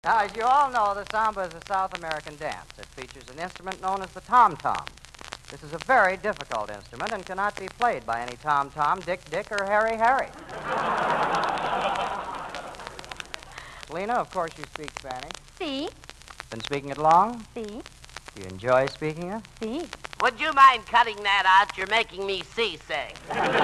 Now, as you all know, the samba is a South American dance. It features an instrument known as the tom-tom. This is a very difficult instrument and cannot be played by any tom-tom, Dick, or Harry. Lena, of course you speak Spanish. Si. Been speaking it long? Si. Do you enjoy speaking it? Si. Would you mind cutting that out? You're making me seasick.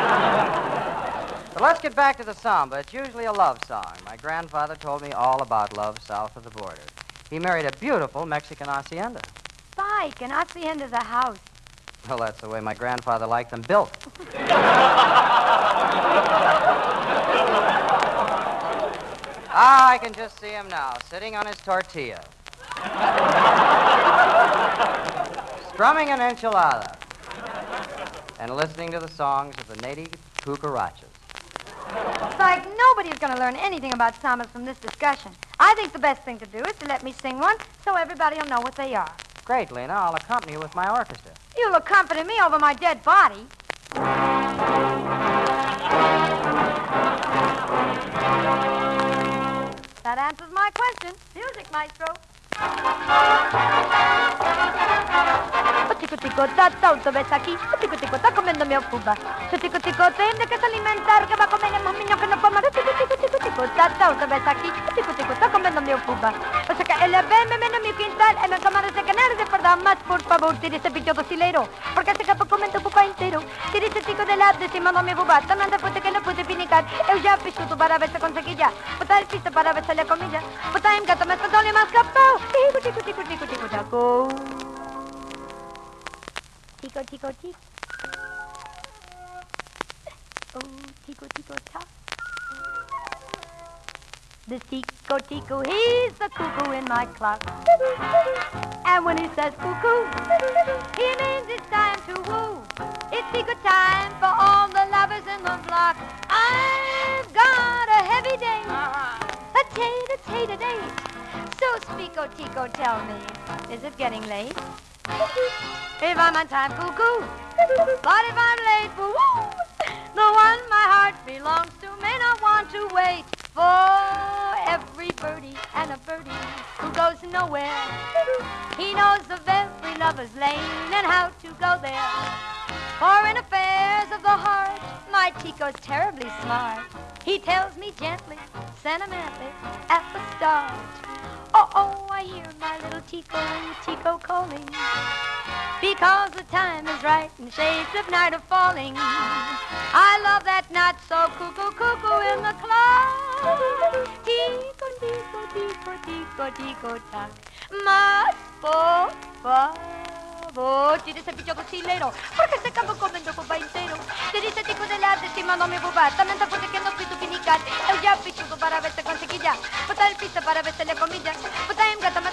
But let's get back to the samba. It's usually a love song. My grandfather told me all about love south of the border. He married a beautiful Mexican hacienda. Spike, an hacienda's a house. Well, that's the way my grandfather liked them built. I can just see him now, sitting on his tortilla. Strumming an enchilada. And listening to the songs of the native cucarachas. Spike, nobody's going to learn anything about sambas from this discussion. I think the best thing to do is to let me sing one so everybody will know what they are. Great, Lena. I'll accompany you with my orchestra. You'll accompany me over my dead body. That answers my question. Music, maestro. Tico tico ta todo ves aquí, tico tico está comiendo mi fuba. Tico tico tiene que se alimentar, que va a comer el niño que no coma. Tico ta todo ves aquí, tico tico está comiendo mi fuba. O sea que él ve me en mi quintal, en el camarón de canar de verdad más por favor, tire ese bicho docilero, porque se acabó comiendo fuba entero. Tire ese tico de lado de cima de mi fuba, también después de que no pude finicar, eu já fiz tudo para ver se conseguia. Botar el piso para ver se le comilla. Botar en gato más control y más capao. Tico tico tico tico tico taco. Tico, tico, tico. Oh, tico, tico, tock. The tico, tico, he's the cuckoo in my clock. And when he says cuckoo, he means it's time to woo. It's tico time for all the lovers in the block. I've got a heavy day, a date. So, Spico, Tico, tell me, is it getting late? If I'm on time, cuckoo. But if I'm late, woo, the one my heart belongs to may not want to wait for every birdie and a birdie who goes nowhere. He knows of every lover's lane and how to go there. For in affairs of the heart, my Tico's terribly smart. He tells me gently, sentimentally, at the start. Oh, I hear my little Tico calling. Because the time is right and shades of night are falling. I love that not so cuckoo in the clock. Tico, tico, tico, tico, tico, tock. Mas, por favor, tire ese bicho cosilero, porque se acabou comendo o fubá inteiro. Tire esse tico de lado de cima do meu fubá, também tá porque não fiz o pinicar. Eu já fiz tudo para ver se conseguia. Botar el piso para ver se le comilla. Botar en gata